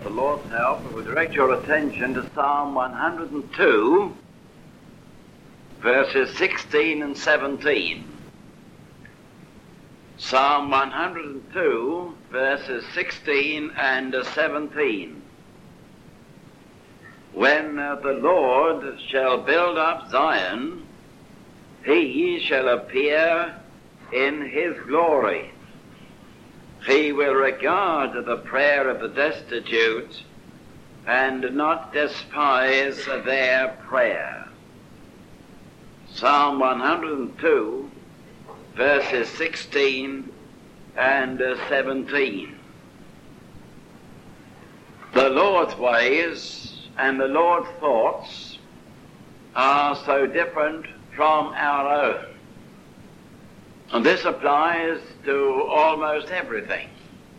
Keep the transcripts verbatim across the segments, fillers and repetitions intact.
the Lord's help, I will direct your attention to Psalm one hundred two, verses sixteen and seventeen. Psalm one hundred two, verses sixteen and seventeen. When uh, the Lord shall build up Zion, he shall appear in his glory. He will regard the prayer of the destitute and not despise their prayer. Psalm one hundred two, verses sixteen and seventeen. The Lord's ways and the Lord's thoughts are so different from our own. And this applies to almost everything.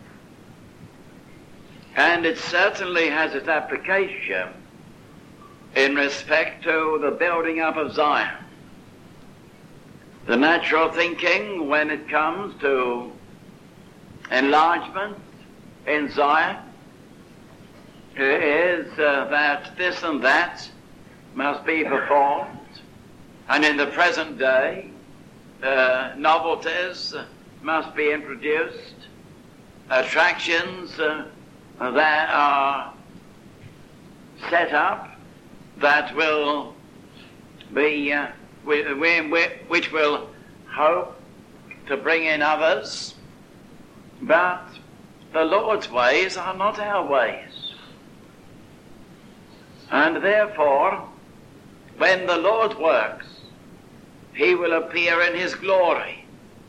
And it certainly has its application in respect to the building up of Zion. The natural thinking when it comes to enlargement in Zion is uh, that this and that must be performed. And in the present day, uh, novelties must be introduced, attractions uh, that are set up that will be, uh, which will hope to bring in others. But the Lord's ways are not our ways. And therefore, when the Lord works, he will appear in his glory.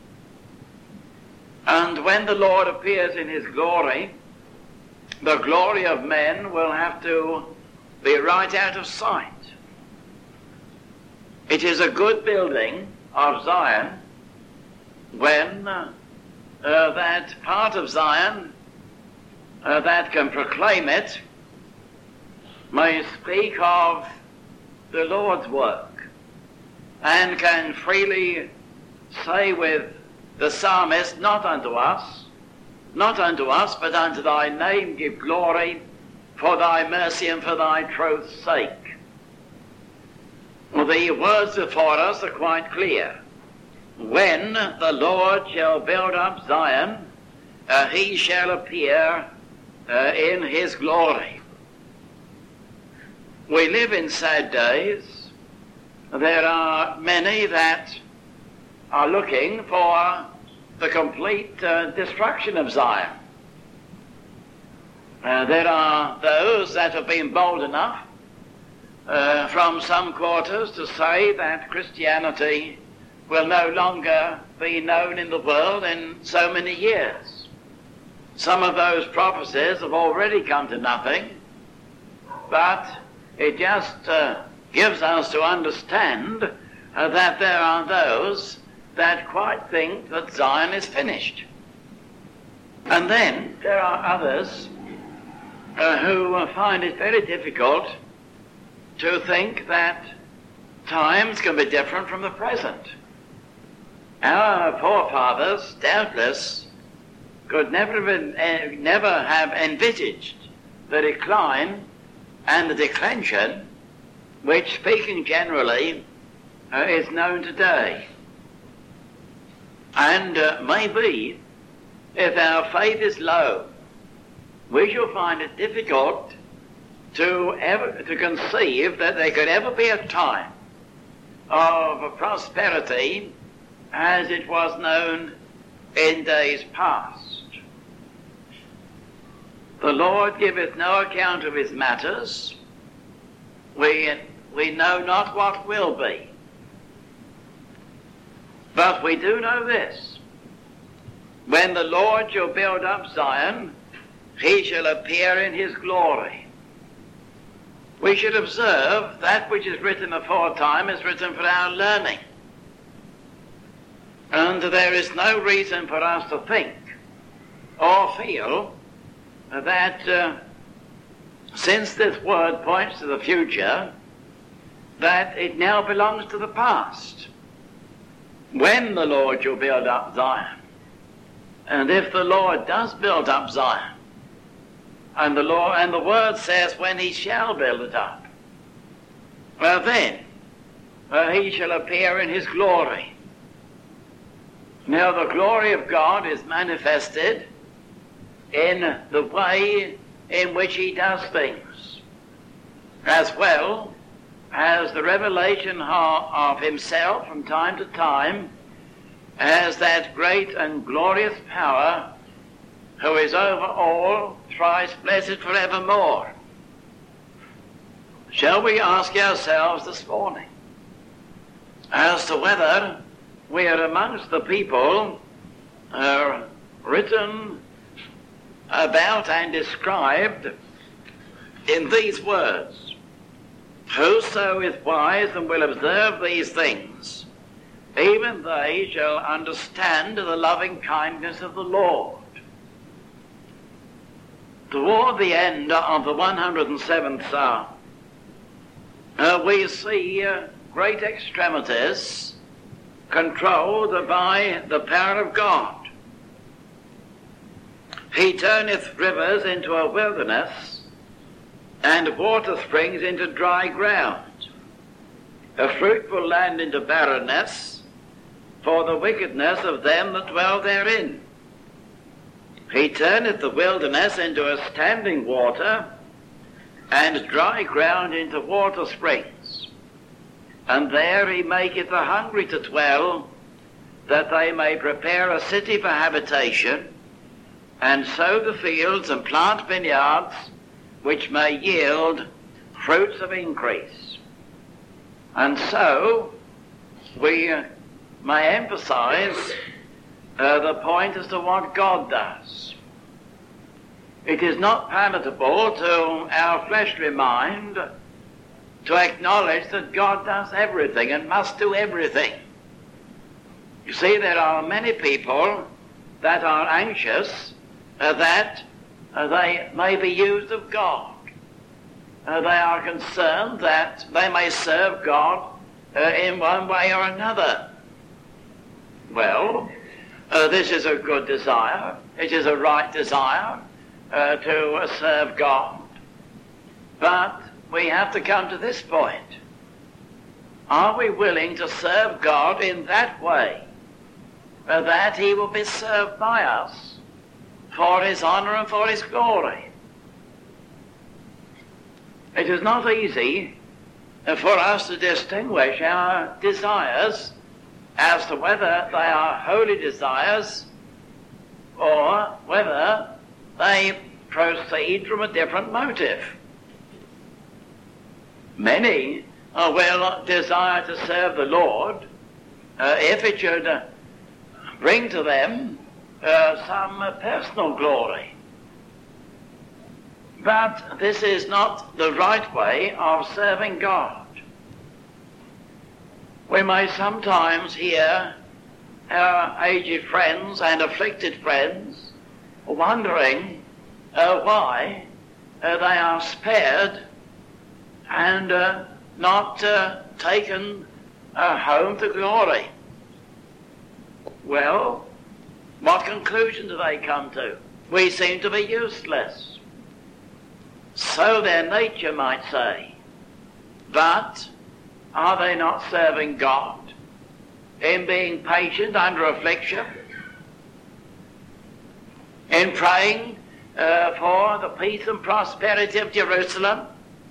And when the Lord appears in his glory, the glory of men will have to be right out of sight. It is a good building of Zion when uh, uh, that part of Zion uh, that can proclaim it may speak of the Lord's work and can freely say with the psalmist, not unto us, not unto us, but unto thy name give glory, for thy mercy and for thy truth's sake. Well, the words before us are quite clear. When the Lord shall build up Zion, uh, he shall appear uh, in his glory. We live in sad days. There are many that are looking for the complete uh, destruction of Zion. Uh, there are those that have been bold enough uh, from some quarters to say that Christianity will no longer be known in the world in so many years. Some of those prophecies have already come to nothing, but it just uh, gives us to understand uh, that there are those that quite think that Zion is finished. And then there are others uh, who uh, find it very difficult to think that times can be different from the present. Our forefathers doubtless could never have, been, uh, never have envisaged the decline and the declension which, speaking generally, uh, is known today. And uh, maybe, if our faith is low, we shall find it difficult to ever to conceive that there could ever be a time of prosperity as it was known in days past. The Lord giveth no account of his matters. We We know not what will be. But we do know this. When the Lord shall build up Zion, he shall appear in his glory. We should observe that which is written aforetime is written for our learning. And there is no reason for us to think or feel that uh, since this word points to the future, that it now belongs to the past. When the Lord shall build up Zion, and if the Lord does build up Zion, And the Lord, and the word says, when he shall build it up, well then, uh, he shall appear in his glory. Now the glory of God is manifested in the way in which he does things, as well as the revelation of himself from time to time as that great and glorious power who is over all, thrice blessed forevermore. Shall we ask ourselves this morning as to whether we are amongst the people uh, written about and described in these words, whoso is wise and will observe these things, even they shall understand the loving kindness of the Lord. Toward the end of the one hundred seventh Psalm, uh, we see uh, great extremities controlled by the power of God. He turneth rivers into a wilderness, and water springs into dry ground, a fruitful land into barrenness, for the wickedness of them that dwell therein. He turneth the wilderness into a standing water, and dry ground into water springs. And there he maketh the hungry to dwell, that they may prepare a city for habitation, and sow the fields and plant vineyards, which may yield fruits of increase. And so we uh, may emphasize uh, the point as to what God does. It is not palatable to our fleshly mind to acknowledge that God does everything and must do everything. You see, there are many people that are anxious uh, that uh, they may be used of God. Uh, they are concerned that they may serve God uh, in one way or another. Well, uh, this is a good desire. It is a right desire uh, to uh, serve God. But we have to come to this point. Are we willing to serve God in that way, uh, that he will be served by us for his honor and for his glory? It is not easy uh, for us to distinguish our desires as to whether they are holy desires or whether they proceed from a different motive. Many uh, will desire to serve the Lord uh, if it should uh, bring to them uh, some uh, personal glory. But this is not the right way of serving God. We may sometimes hear our aged friends and afflicted friends wondering uh, why uh, they are spared and uh, not uh, taken uh, home to glory. Well, what conclusion do they come to? We seem to be useless. So their nature might say. But are they not serving God in being patient under affliction, in praying uh, for the peace and prosperity of Jerusalem?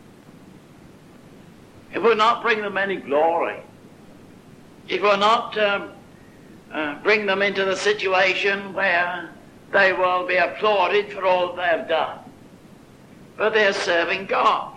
It will not bring them any glory. It will not um, uh, bring them into the situation where they will be applauded for all they have done. But they're serving God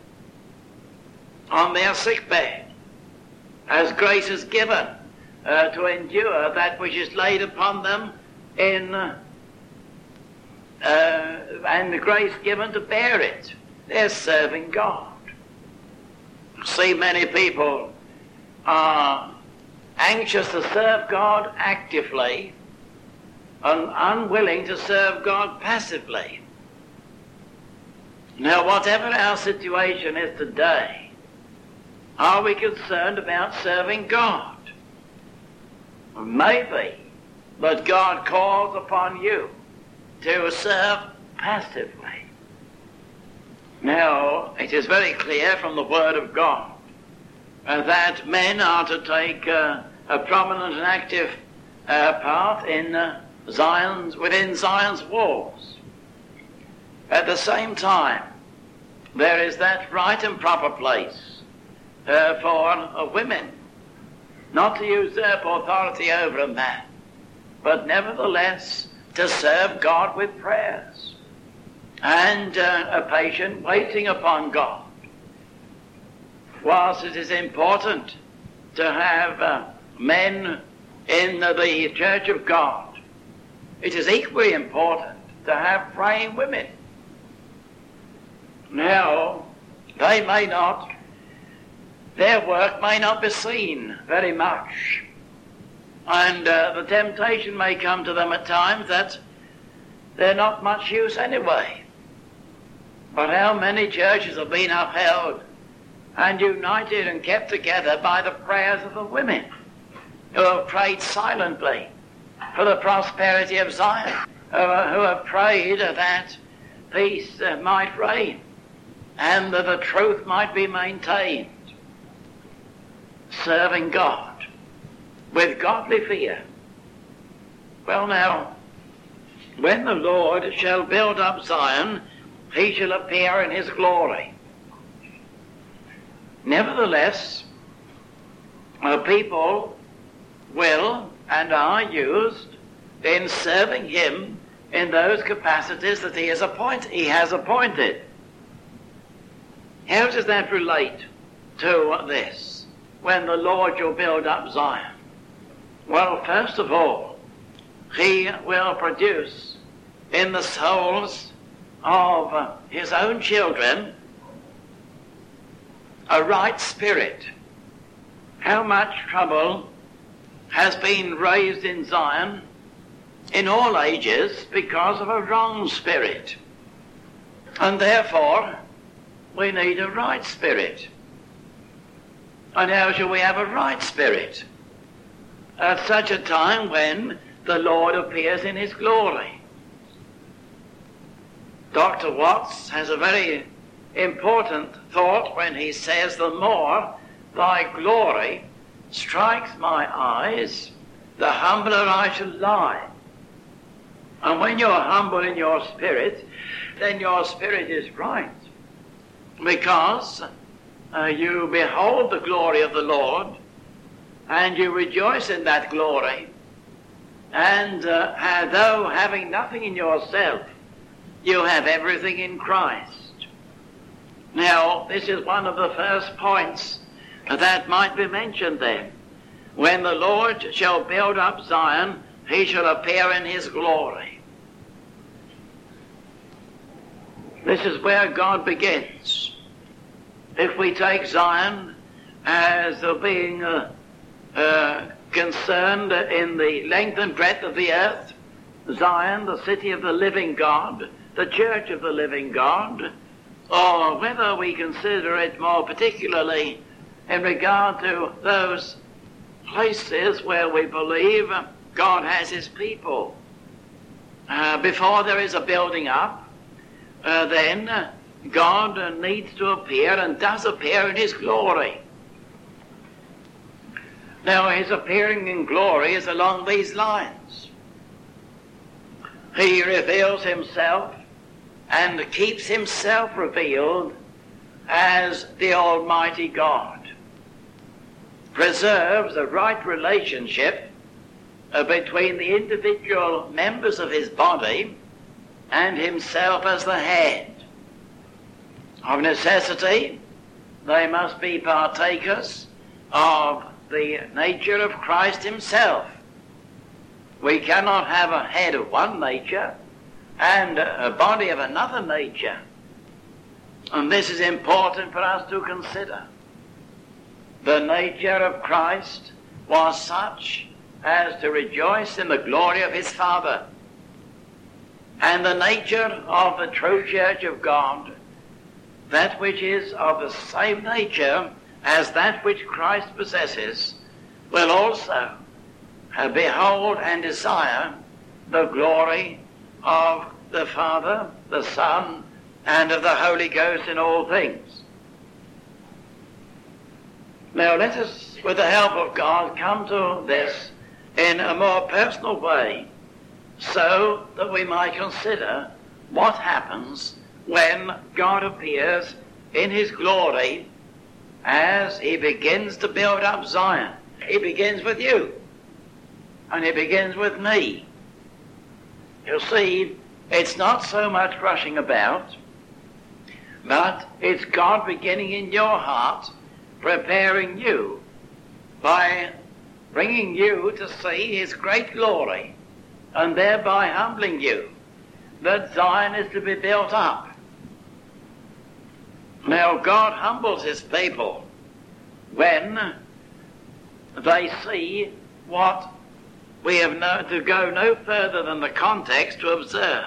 on their sick bed, as grace is given uh, to endure that which is laid upon them in uh, uh, and the grace given to bear it. They're serving God. See, many people are anxious to serve God actively and unwilling to serve God passively. Now, whatever our situation is today, are we concerned about serving God? Maybe, but God calls upon you to serve passively. Now, it is very clear from the Word of God uh, that men are to take uh, a prominent and active uh, part in uh, Zion's, within Zion's walls. At the same time, there is that right and proper place uh, for uh, women, not to usurp authority over a man, but nevertheless to serve God with prayers and uh, a patient waiting upon God. Whilst it is important to have uh, men in uh, the Church of God, it is equally important to have praying women. Now, they may not, their work may not be seen very much, and uh, the temptation may come to them at times that they're not much use anyway. But how many churches have been upheld and united and kept together by the prayers of the women who have prayed silently for the prosperity of Zion, who, who have prayed that peace uh, might reign and that the truth might be maintained, serving God with godly fear. Well now, when the Lord shall build up Zion, he shall appear in his glory. Nevertheless, uh, people will and are used in serving him in those capacities that he has appointed. He has appointed. How does that relate to this, when the Lord shall build up Zion? Well, first of all, he will produce in the souls of uh, his own children a right spirit. How much trouble has been raised in Zion in all ages because of a wrong spirit. And therefore, we need a right spirit. And how shall we have a right spirit? At such a time when the Lord appears in his glory. Doctor Watts has a very important thought when he says, the more thy glory strikes my eyes, the humbler I shall lie. And when you're humble in your spirit, then your spirit is right, because uh, you behold the glory of the Lord, and you rejoice in that glory, and uh, though having nothing in yourself, you have everything in Christ. Now, this is one of the first points that might be mentioned then. When the Lord shall build up Zion, he shall appear in his glory. This is where God begins. If we take Zion as being uh, uh, concerned in the length and breadth of the earth, Zion, the city of the living God, the church of the living God, or whether we consider it more particularly in regard to those places where we believe God has his people. Uh, before there is a building up, uh, then uh, God uh, needs to appear and does appear in his glory. Now, his appearing in glory is along these lines. He reveals himself and keeps himself revealed as the Almighty God, preserves a right relationship uh, between the individual members of his body and himself as the head. Of necessity, they must be partakers of the nature of Christ himself. We cannot have a head of one nature and a body of another nature. And this is important for us to consider. The nature of Christ was such as to rejoice in the glory of his Father. And the nature of the true church of God, that which is of the same nature as that which Christ possesses, will also uh, behold and desire the glory of the Father, the Son, and of the Holy Ghost in all things. Now let us, with the help of God, come to this in a more personal way, so that we might consider what happens when God appears in his glory as he begins to build up Zion. He begins with you, and he begins with me. You see, it's not so much rushing about, but it's God beginning in your heart, preparing you by bringing you to see his great glory, and thereby humbling you that Zion is to be built up. Now God humbles his people when they see what we have no, to go no further than the context to observe.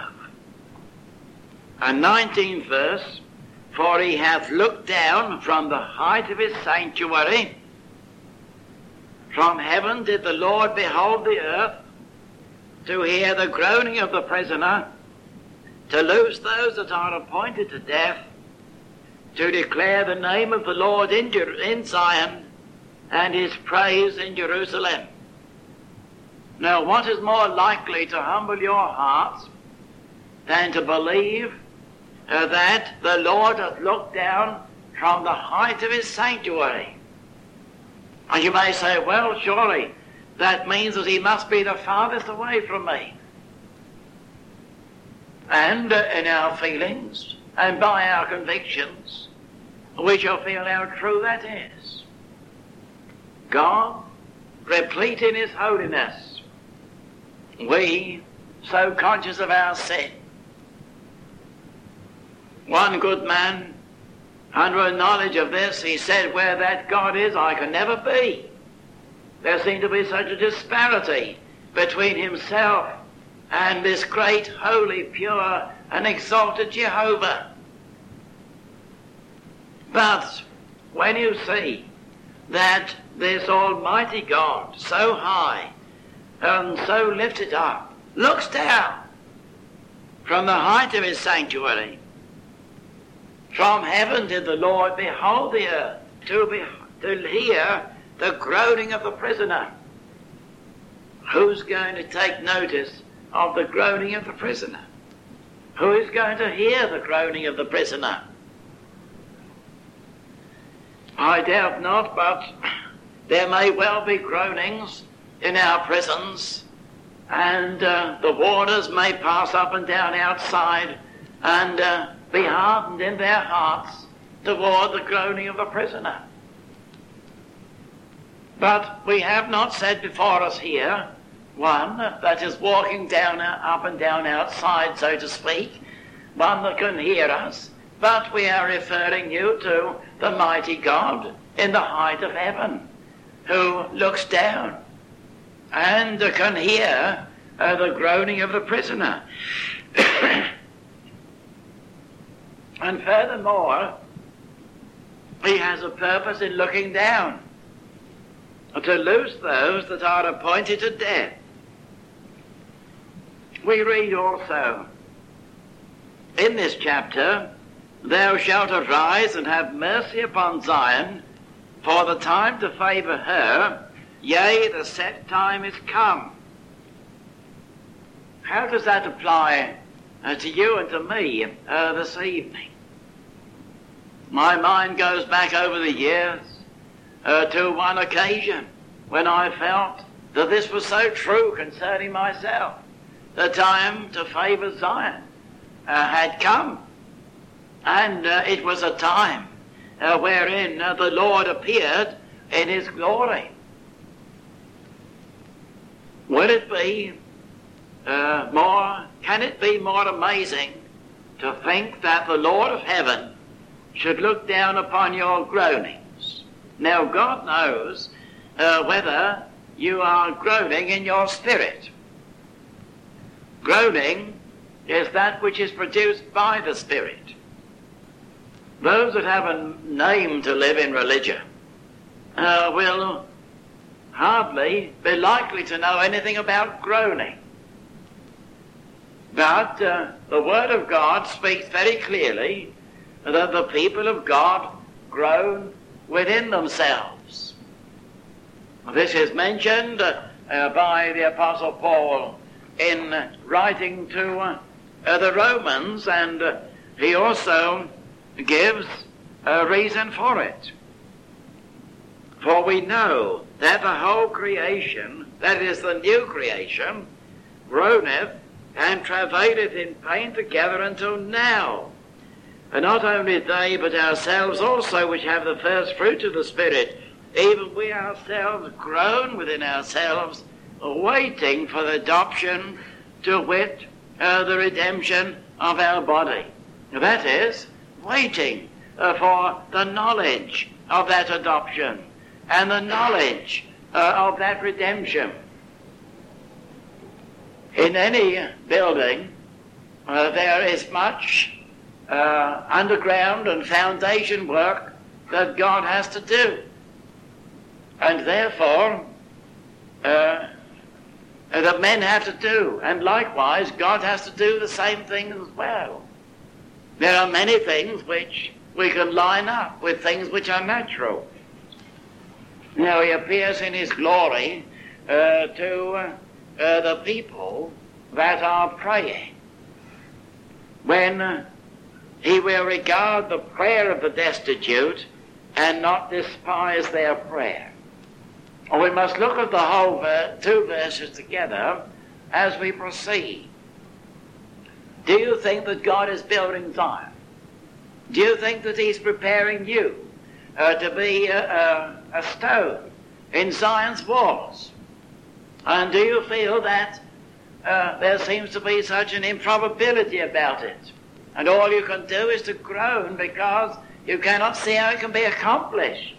And nineteenth verse, for he hath looked down from the height of his sanctuary. From heaven did the Lord behold the earth, to hear the groaning of the prisoner, to loose those that are appointed to death, to declare the name of the Lord in, Jer- in Zion, and his praise in Jerusalem. Now, what is more likely to humble your hearts than to believe uh, that the Lord hath looked down from the height of his sanctuary? And you may say, well, surely that means that he must be the farthest away from me. And uh, in our feelings and by our convictions, we shall feel how true that is. God, replete in his holiness, we so conscious of our sin. One good man, under a knowledge of this, he said, where that God is, I can never be. There seemed to be such a disparity between himself and this great, holy, pure, and exalted Jehovah. But when you see that this almighty God, so high and so lifted up, looks down from the height of his sanctuary, from heaven did the Lord behold the earth, to, be, to hear the groaning of the prisoner. Who's going to take notice of the groaning of the prisoner? Who is going to hear the groaning of the prisoner? I doubt not, but there may well be groanings in our prisons, and uh, the warders may pass up and down outside and uh, be hardened in their hearts toward the groaning of the prisoner. But we have not said before us here one that is walking down, up and down outside, so to speak, one that can hear us, but we are referring you to the mighty God in the height of heaven, who looks down and can hear uh, the groaning of the prisoner. And furthermore, he has a purpose in looking down, to loose those that are appointed to death. We read also in this chapter, thou shalt arise and have mercy upon Zion, for the time to favour her, yea, the set time is come. How does that apply uh, to you and to me uh, this evening? My mind goes back over the years uh, to one occasion when I felt that this was so true concerning myself. The time to favour Zion uh, had come, and uh, it was a time uh, wherein uh, the Lord appeared in his glory. Will it be uh, more, can it be more amazing to think that the Lord of heaven should look down upon your groanings? Now God knows uh, whether you are groaning in your spirit. Groaning is that which is produced by the Spirit. Those that have a name to live in religion uh, will hardly be likely to know anything about groaning. But uh, the Word of God speaks very clearly that the people of God groan within themselves. This is mentioned uh, uh, by the Apostle Paul in uh, writing to uh, uh, the Romans, and uh, he also gives a reason for it. For we know that the whole creation, that is the new creation, groaneth and travaileth in pain together until now. And not only they, but ourselves also, which have the first fruit of the Spirit, even we ourselves groan within ourselves, waiting for the adoption, to wit, uh, the redemption of our body. That is, waiting uh, for the knowledge of that adoption and the knowledge uh, of that redemption. In any building, uh, there is much uh, underground and foundation work that God has to do. And therefore, uh, that men have to do. And likewise, God has to do the same thing as well. There are many things which we can line up with things which are natural. Now, he appears in his glory uh, to uh, uh, the people that are praying, when uh, he will regard the prayer of the destitute and not despise their prayer. Or we must look at the whole ver- two verses together as we proceed. Do you think that God is building Zion? Do you think that he's preparing you uh, to be a, a, a stone in Zion's walls? And do you feel that uh, there seems to be such an improbability about it? And all you can do is to groan because you cannot see how it can be accomplished.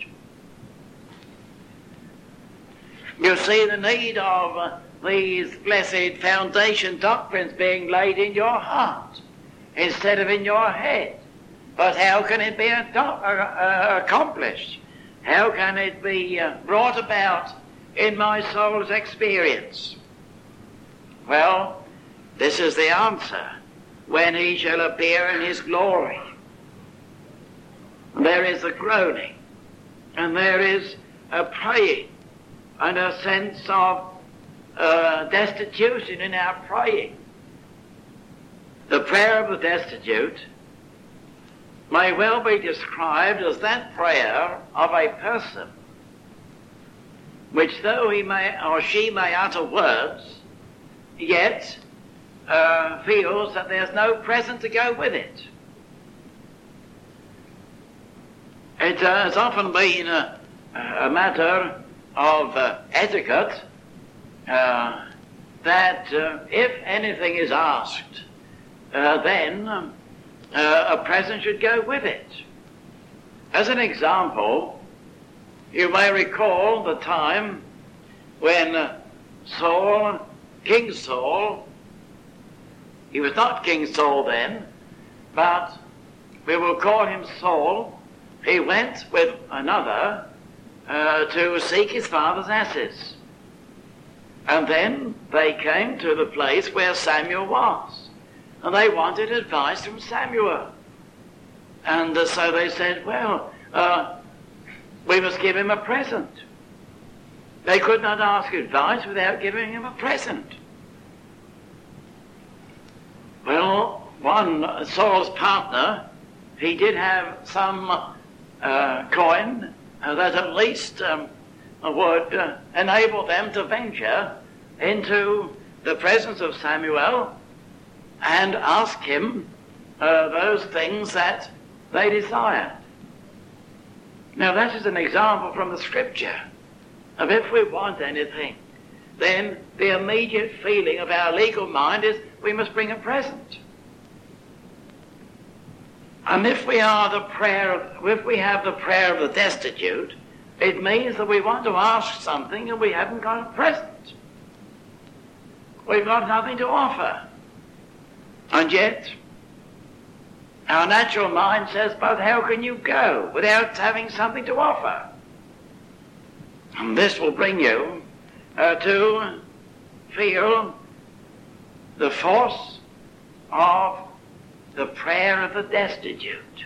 You see the need of uh, these blessed foundation doctrines being laid in your heart instead of in your head. But how can it be ado- uh, uh, accomplished? How can it be uh, brought about in my soul's experience? Well, this is the answer. When he shall appear in his glory. There is a groaning, and there is a praying, and a sense of uh, destitution in our praying. The prayer of the destitute may well be described as that prayer of a person which, though he may or she may utter words, yet uh, feels that there's no present to go with it. It uh, has often been a, a matter of uh, etiquette uh, that uh, if anything is asked, uh, then um, uh, a present should go with it. As an example, you may recall the time when uh, Saul, King Saul, he was not King Saul then, but we will call him Saul. He went with another uh, to seek his father's asses. And then they came to the place where Samuel was. And they wanted advice from Samuel. And uh, so they said, well, uh, we must give him a present. They could not ask advice without giving him a present. Well, one, uh, Saul's partner, he did have some uh, coin uh, that at least um, would uh, enable them to venture into the presence of Samuel and ask him uh, those things that they desired. Now that is an example from the Scripture of if we want anything, then the immediate feeling of our legal mind is we must bring a present. And if we are the prayer, of, if we have the prayer of the destitute, it means that we want to ask something and we haven't got a present. We've got nothing to offer. And yet, our natural mind says, but how can you go without having something to offer? And this will bring you uh, to feel the force of the prayer of the destitute.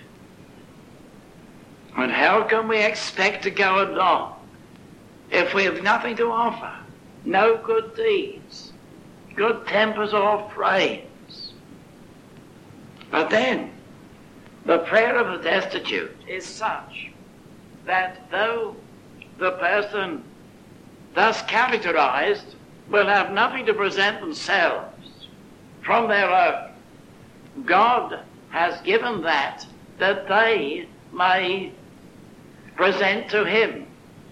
And how can we expect to go along if we have nothing to offer? No good deeds, good tempers or frames. But then, the prayer of the destitute is such that though the person thus characterized will have nothing to present themselves from their own, God has given that that they may present to him.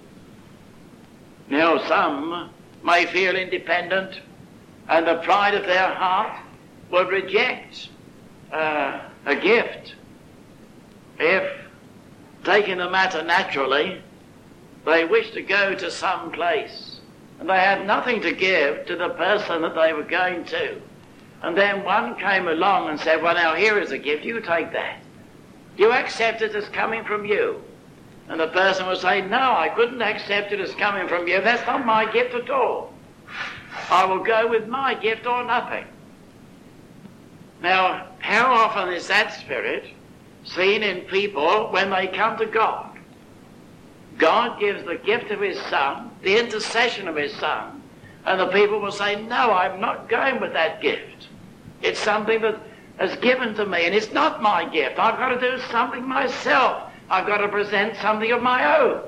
Now some may feel independent and the pride of their heart would reject uh, a gift if, taking the matter naturally, they wish to go to some place and they had nothing to give to the person that they were going to. And then one came along and said, well, now here is a gift, you take that. Do you accept it as coming from you? And the person would say, no, I couldn't accept it as coming from you. That's not my gift at all. I will go with my gift or nothing. Now, how often is that spirit seen in people when they come to God? God gives the gift of his Son, the intercession of his Son, and the people will say, no, I'm not going with that gift. It's something that is given to me, and it's not my gift. I've got to do something myself. I've got to present something of my own.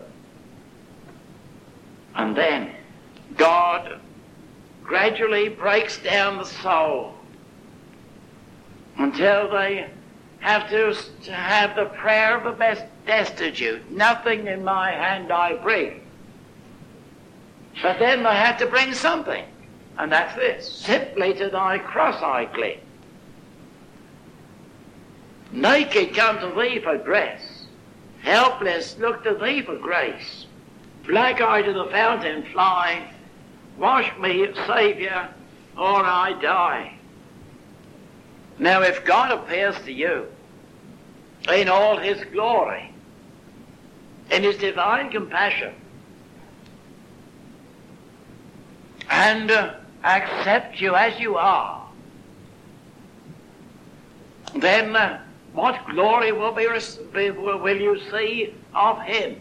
And then God gradually breaks down the soul until they have to, to have the prayer of the best destitute. Nothing in my hand I bring. But then they have to bring something. And that's this. Simply to thy cross I cling. Naked come to thee for dress. Helpless look to thee for grace. Black-eyed to the fountain fly. Wash me, Saviour, or I die. Now if God appears to you in all his glory, in his divine compassion, and uh, accept you as you are, then uh, what glory will, be, will you see of him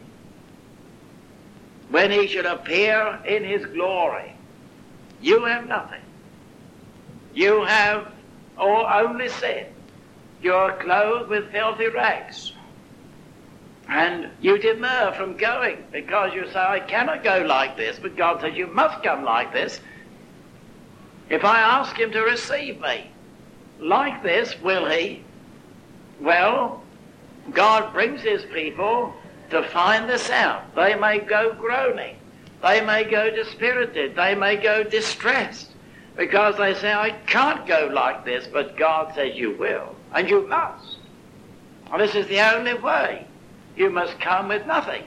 when he should appear in his glory? You have nothing. You have or only sin. You are clothed with filthy rags. And you demur from going because you say, I cannot go like this, but God says you must come like this. If I ask him to receive me, like this, will he? Well, God brings his people to find this out. They may go groaning. They may go dispirited. They may go distressed because they say, I can't go like this, but God says you will, and you must. And this is the only way. You must come with nothing.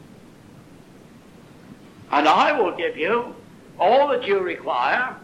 And I will give you all that you require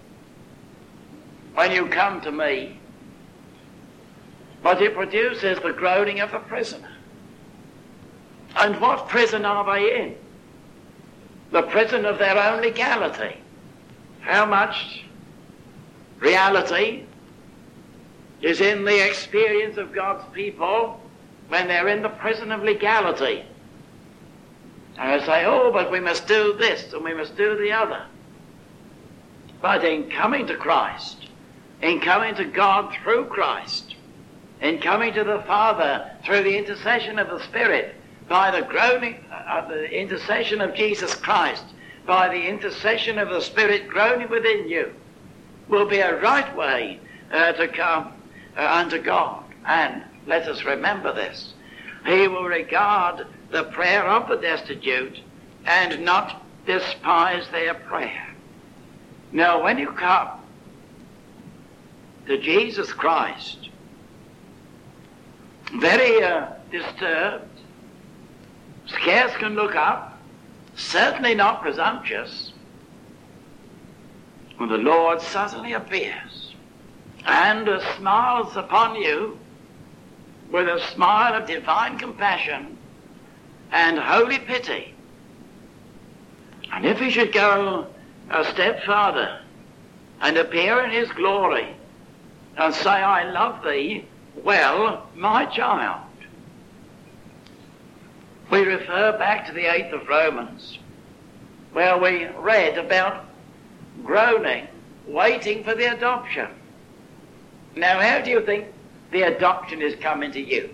when you come to me. But it produces the groaning of the prisoner. And what prison are they in? The prison of their own legality. How much reality is in the experience of God's people when they're in the prison of legality? And I say, oh, but we must do this and we must do the other. But in coming to Christ, in coming to God through Christ, in coming to the Father through the intercession of the Spirit, by the groaning of the intercession of Jesus Christ, by the intercession of the Spirit groaning within you, will be a right way uh, to come uh, unto God. And let us remember this. He will regard the prayer of the destitute and not despise their prayer. Now, when you come to Jesus Christ, very uh, disturbed, scarce can look up, certainly not presumptuous, when the Lord suddenly appears and uh, smiles upon you with a smile of divine compassion and holy pity. And if he should go a step farther and appear in his glory and say, I love thee well, my child. We refer back to the eighth of Romans, where we read about groaning, waiting for the adoption. Now, how do you think the adoption is coming to you?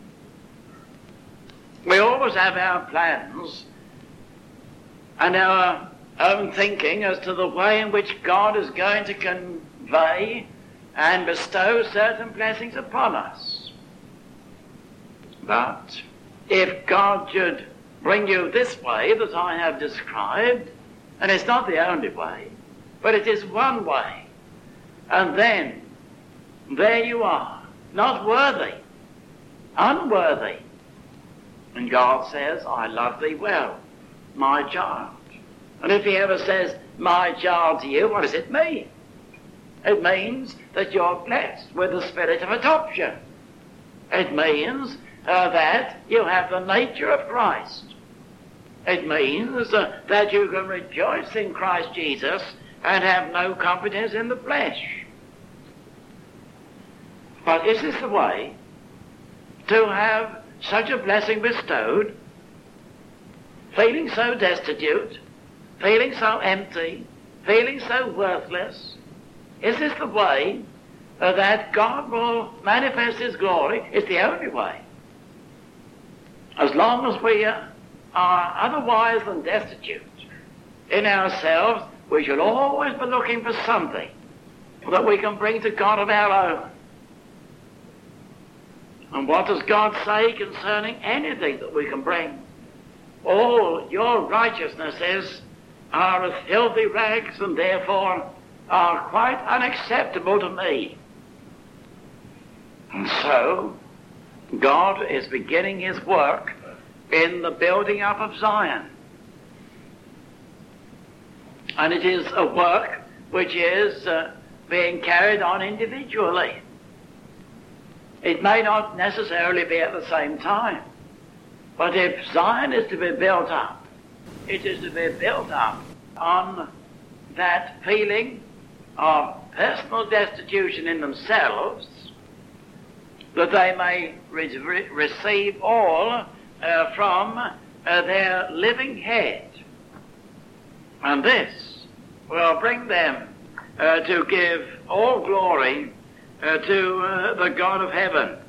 We always have our plans and our own thinking as to the way in which God is going to convey and bestow certain blessings upon us. But if God should bring you this way that I have described, and it's not the only way, but it is one way, and then there you are, not worthy, unworthy, and God says, I love thee well, my child. And if he ever says, my child to you, what does it mean? It means that you're blessed with the spirit of adoption. It means uh, that you have the nature of Christ. It means uh, that you can rejoice in Christ Jesus and have no confidence in the flesh. But is this the way to have such a blessing bestowed, feeling so destitute, feeling so empty, feeling so worthless? Is this the way uh, that God will manifest his glory? It's the only way. As long as we uh, are otherwise than destitute in ourselves, we shall always be looking for something that we can bring to God of our own. And what does God say concerning anything that we can bring? All your righteousnesses are as filthy rags, and therefore are quite unacceptable to me. And so, God is beginning his work in the building up of Zion. And it is a work which is uh, being carried on individually. It may not necessarily be at the same time, but if Zion is to be built up, it is to be built up on that feeling of personal destitution in themselves, that they may re- re- receive all uh, from uh, their living head. And this will bring them uh, to give all glory uh, to uh, the God of heaven.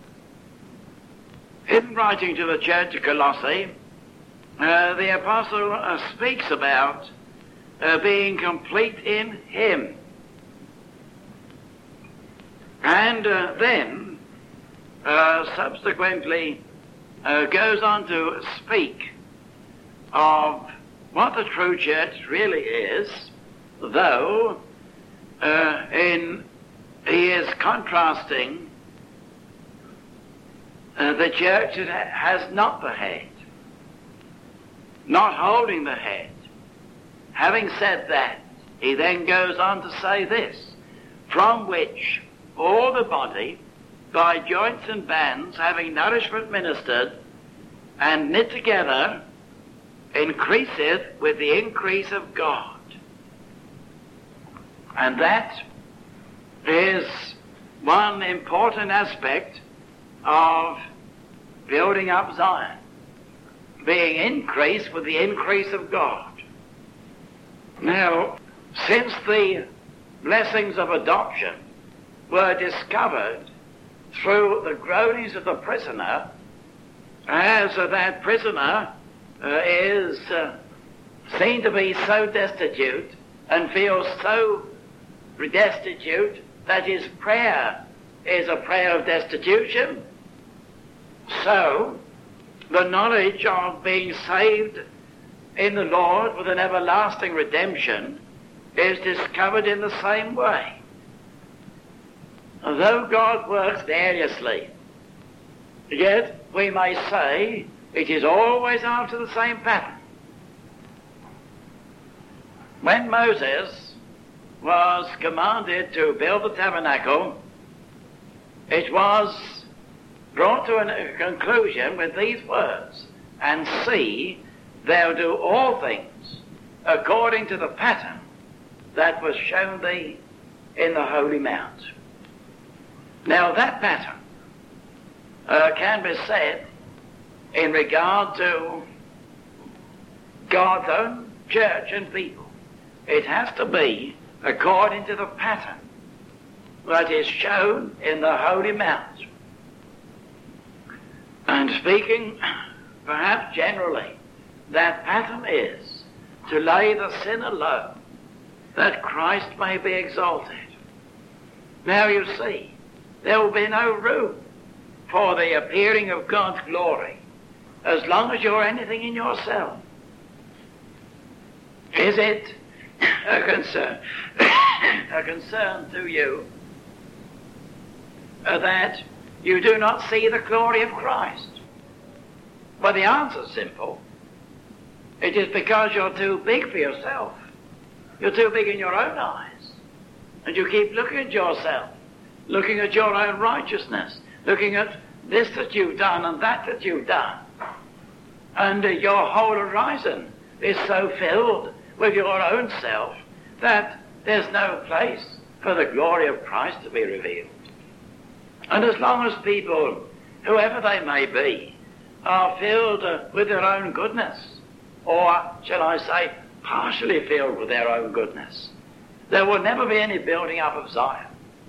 In writing to the church of Colossae, uh, the apostle uh, speaks about uh, being complete in him. And uh, then uh, subsequently uh, goes on to speak of what the true church really is, though uh, in he is contrasting uh, the church that has not the head, not holding the head. Having said that, he then goes on to say this, from which all the body, by joints and bands, having nourishment ministered, and knit together, increaseth with the increase of God. And that is one important aspect of building up Zion, being increased with the increase of God. Now, since the blessings of adoption were discovered through the groanings of the prisoner, as uh, that prisoner uh, is uh, seen to be so destitute and feels so destitute that his prayer is a prayer of destitution, so the knowledge of being saved in the Lord with an everlasting redemption is discovered in the same way. Though God works variously, yet we may say it is always after the same pattern. When Moses was commanded to build the tabernacle, it was brought to a conclusion with these words, and see, thou do all things according to the pattern that was shown thee in the holy mount. Now that pattern uh, can be said in regard to God's own church and people. It has to be according to the pattern that is shown in the Holy Mount. And speaking perhaps generally, that pattern is to lay the sinner low, that Christ may be exalted. Now you see, there will be no room for the appearing of God's glory as long as you're anything in yourself. Is it a concern, a concern to you uh, that you do not see the glory of Christ? Well, the answer's simple. It is because you're too big for yourself. You're too big in your own eyes. And you keep looking at yourself, looking at your own righteousness, looking at this that you've done and that that you've done. And uh, your whole horizon is so filled with your own self that there's no place for the glory of Christ to be revealed. And as long as people, whoever they may be, are filled uh, with their own goodness, or shall I say, partially filled with their own goodness, there will never be any building up of Zion.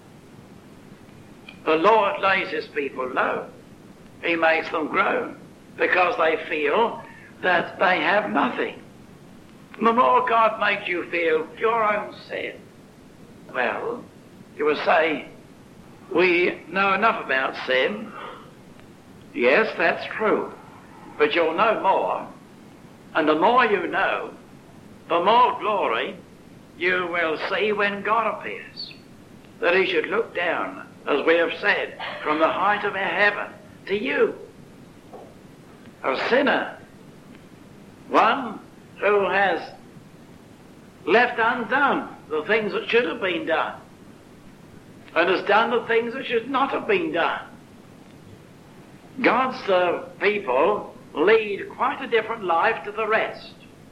The Lord lays his people low. He makes them groan because they feel that they have nothing. The more God makes you feel your own sin, well, you will say, we know enough about sin. Yes, that's true. But you'll know more. And the more you know, the more glory you will see when God appears. That he should look down, as we have said, from the height of heaven to you, a sinner, one who has left undone the things that should have been done, and has done the things that should not have been done. God's uh, people lead quite a different life to the rest.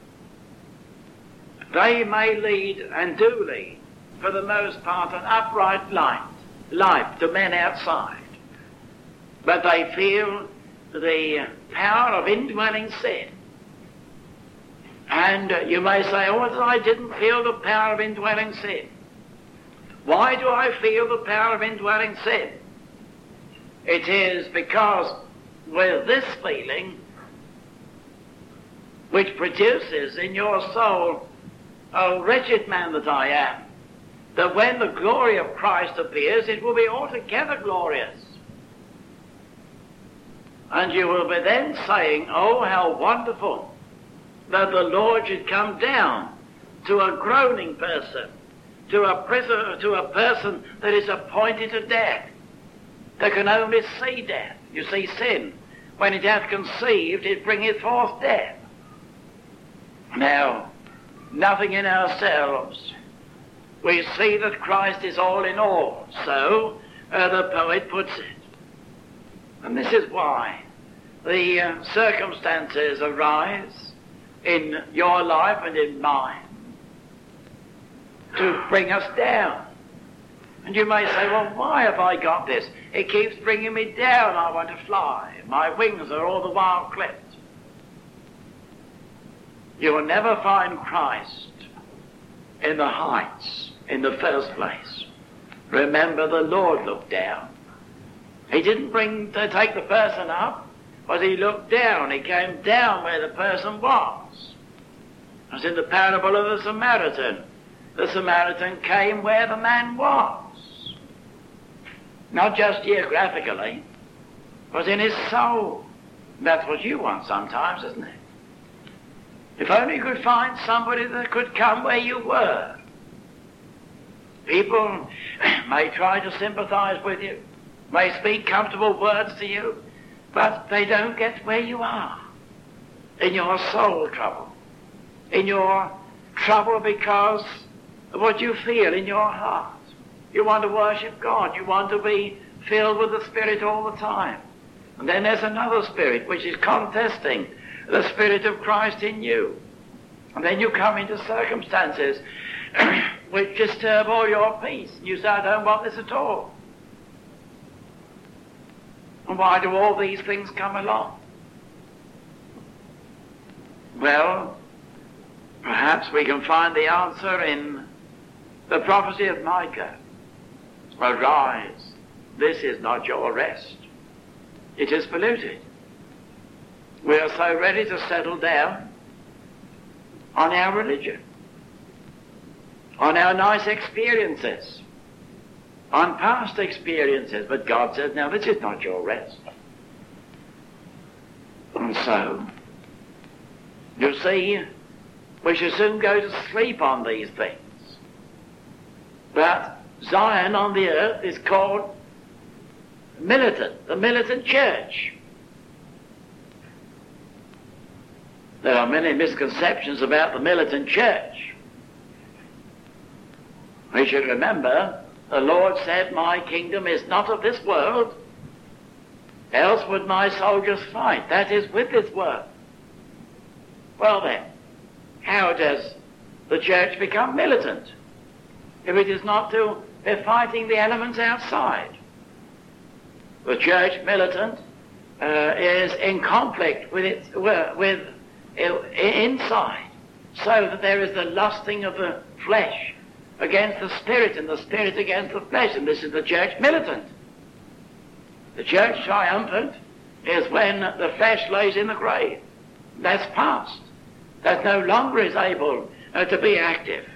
They may lead, and do lead, for the most part, an upright life, life to men outside. But they feel the power of indwelling sin. And uh, you may say, oh, I didn't feel the power of indwelling sin. Why do I feel the power of indwelling sin? It is because with this feeling, which produces in your soul, oh, wretched man that I am, that when the glory of Christ appears, it will be altogether glorious. And you will be then saying, oh, how wonderful that the Lord should come down to a groaning person, to a prisoner, to a person that is appointed to death, that can only see death. You see, sin, when it hath conceived, it bringeth forth death. Now, nothing in ourselves. We see that Christ is all in all. So, uh, the poet puts it. And this is why the uh, circumstances arise in your life and in mine to bring us down. And you may say, well, why have I got this? It keeps bringing me down. I want to fly. My wings are all the while clipped. You will never find Christ in the heights in the first place. Remember, the Lord looked down. He didn't bring to take the person up, but he looked down. He came down where the person was. As in the parable of the Samaritan. The Samaritan came where the man was. Not just geographically, but in his soul. That's what you want sometimes, isn't it? If only you could find somebody that could come where you were. People may try to sympathize with you, may speak comfortable words to you, but they don't get where you are. In your soul trouble. In your trouble because of what you feel in your heart. You want to worship God. You want to be filled with the Spirit all the time. And then there's another spirit which is contesting the Spirit of Christ in you. And then you come into circumstances which disturb all your peace. You say, I don't want this at all. And why do all these things come along? Well, perhaps we can find the answer in the prophecy of Micah. Arise, this is not your rest. It is polluted. We are so ready to settle down on our religion, on our nice experiences, on past experiences, but God says, no, this is not your rest. And so, you see, we should soon go to sleep on these things. But Zion on the earth is called militant, the militant church. There are many misconceptions about the militant church. We should remember the Lord said, my kingdom is not of this world, else would my soldiers fight. That is, with this world. Well then, how does the church become militant if it is not to be fighting the elements outside? The church militant uh, is in conflict with its with uh, inside, so that there is the lusting of the flesh against the spirit and the spirit against the flesh, and this is the church militant. The church triumphant is when the flesh lays in the grave. That's past. That no longer is able uh, to be active.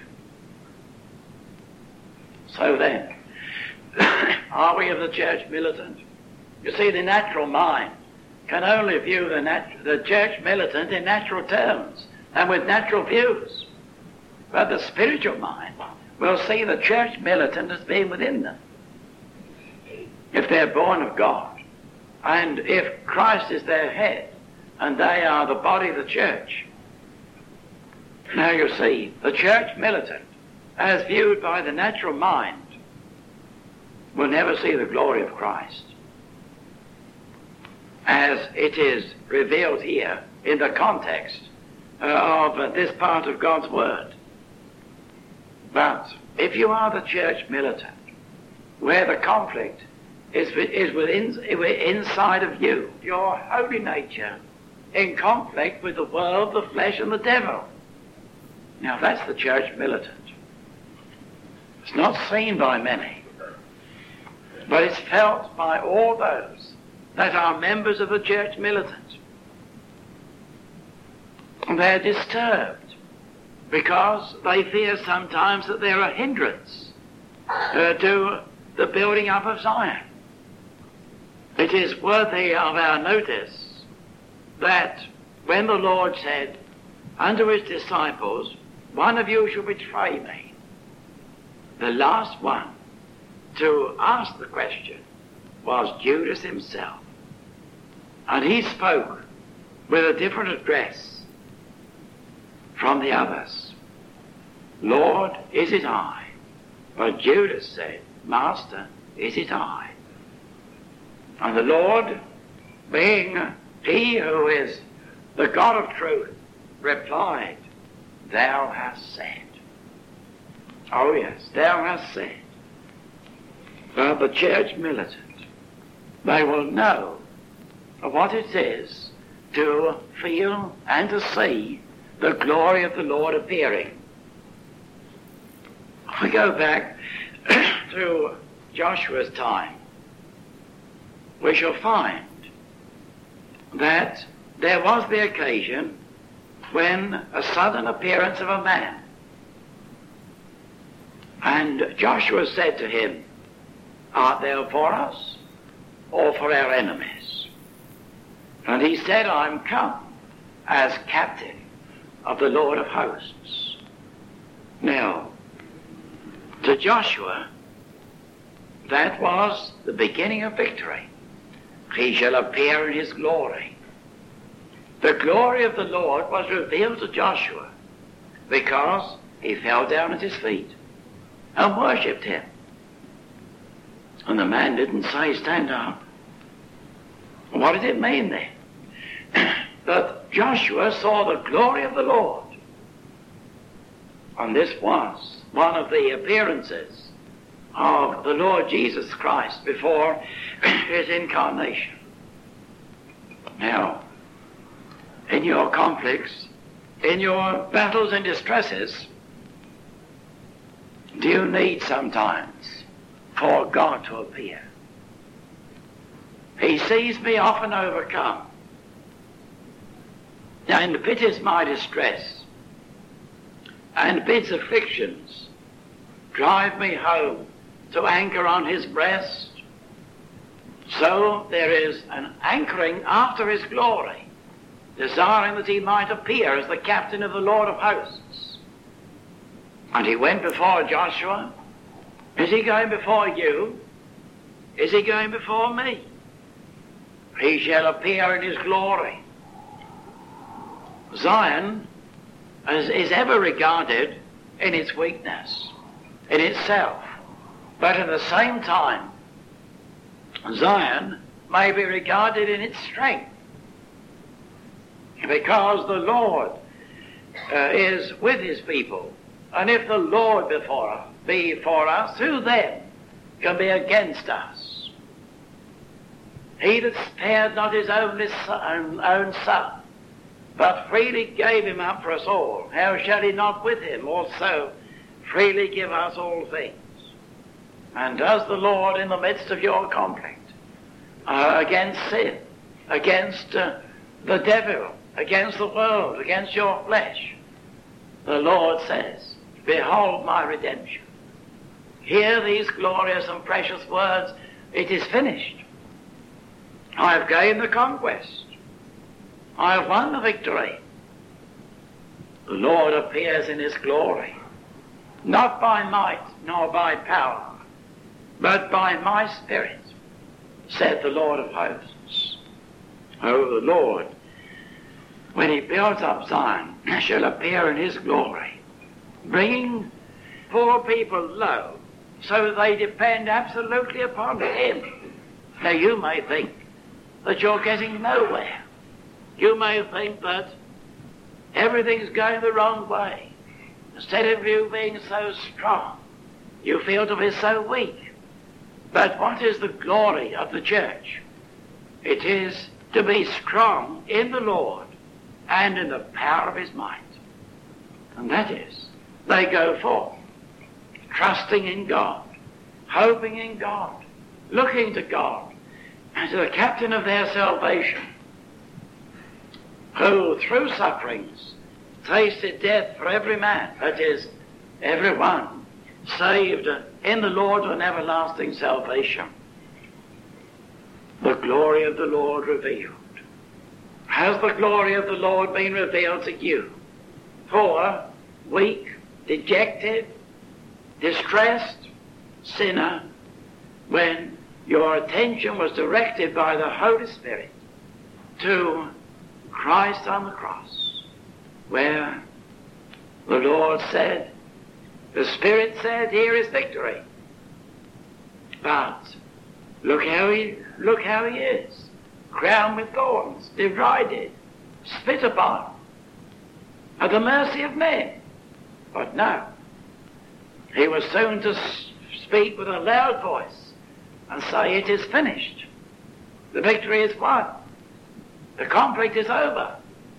So then, are we of the church militant? You see, the natural mind can only view the, nat- the church militant in natural terms and with natural views. But the spiritual mind will see the church militant as being within them. If they're born of God, and if Christ is their head, and they are the body of the church. Now you see, the church militant, as viewed by the natural mind, will never see the glory of Christ, as it is revealed here in the context uh, of uh, this part of God's Word. But if you are the church militant, where the conflict is, is within, inside of you, your holy nature, in conflict with the world, the flesh, and the devil. Now that's the church militant. It's not seen by many, but it's felt by all those that are members of the church militant. And they're disturbed because they fear sometimes that they're a hindrance uh, to the building up of Zion. It is worthy of our notice that when the Lord said unto his disciples, one of you shall betray me, the last one to ask the question was Judas himself. And he spoke with a different address from the others. Lord, is it I? But Judas said, Master, is it I? And the Lord, being he who is the God of truth, replied, Thou hast said. Oh yes, thou hast said. But the church militant, they will know what it is to feel and to see the glory of the Lord appearing. If we go back to Joshua's time, we shall find that there was the occasion when a sudden appearance of a man, and Joshua said to him, Art thou for us or for our enemies? And he said, I'm come as captain of the Lord of hosts. Now, to Joshua, that was the beginning of victory. He shall appear in his glory. The glory of the Lord was revealed to Joshua because he fell down at his feet and worshipped him. And the man didn't say, stand up. What did it mean then? That Joshua saw the glory of the Lord. And this was one of the appearances of the Lord Jesus Christ before his incarnation. conflicts, in your battles and distresses, do you need sometimes for God to appear? He sees me often overcome and pities my distress and bids afflictions drive me home to anchor on his breast. So there is an anchoring after his glory, desiring that he might appear as the captain of the Lord of hosts. And he went before Joshua. Is he going before you? Is he going before me? He shall appear in his glory. Zion is, is ever regarded in its weakness, in itself. But at the same time, Zion may be regarded in its strength, because the Lord uh, is with his people. And if the Lord before be for us, who then can be against us? He that spared not his only son, own son, but freely gave him up for us all, how shall he not with him also freely give us all things? And does the Lord, in the midst of your conflict uh, against sin, against uh, the devil, against the world, against your flesh, the Lord says, behold my redemption. Hear these glorious and precious words. It is finished. I have gained the conquest. I have won the victory. The Lord appears in his glory, not by might nor by power, but by my spirit, said the Lord of hosts. Oh, the Lord, when he builds up Zion, shall appear in his glory, bringing poor people low, so they depend absolutely upon him. Now you may think that you're getting nowhere. You may think that everything's going the wrong way. Instead of you being so strong, you feel to be so weak. But what is the glory of the church? It is to be strong in the Lord and in the power of his might. And that is, they go forth, trusting in God, hoping in God, looking to God, as the captain of their salvation, who through sufferings tasted death for every man, that is, every one, saved in the Lord to an everlasting salvation. The glory of the Lord revealed. Has the glory of the Lord been revealed to you? Poor, weak, dejected, distressed sinner, when your attention was directed by the Holy Spirit to Christ on the cross, where the Lord said, the Spirit said, here is victory. But look how he, look how he is, crowned with thorns, derided, spit upon, at the mercy of men. But no, he was soon to speak with a loud voice and say, it is finished. The victory is won. The conflict is over.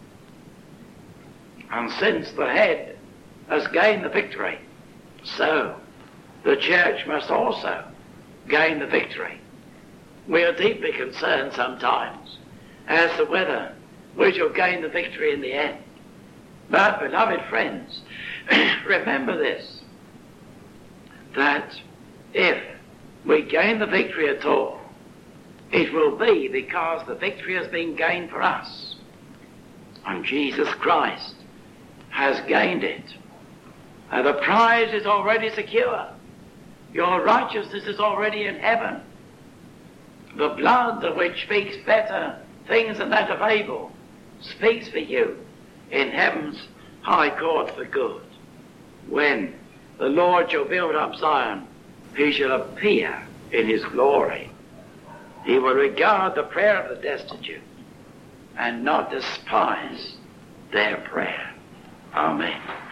And since the head has gained the victory, so the church must also gain the victory. We are deeply concerned sometimes as to whether we shall gain the victory in the end. But, beloved friends, remember this, that if we gain the victory at all, it will be because the victory has been gained for us. And Jesus Christ has gained it. And the prize is already secure. Your righteousness is already in heaven. The blood of which speaks better things than that of Abel speaks for you in heaven's high court for good. When the Lord shall build up Zion, he shall appear in his glory. He will regard the prayer of the destitute and not despise their prayer. Amen.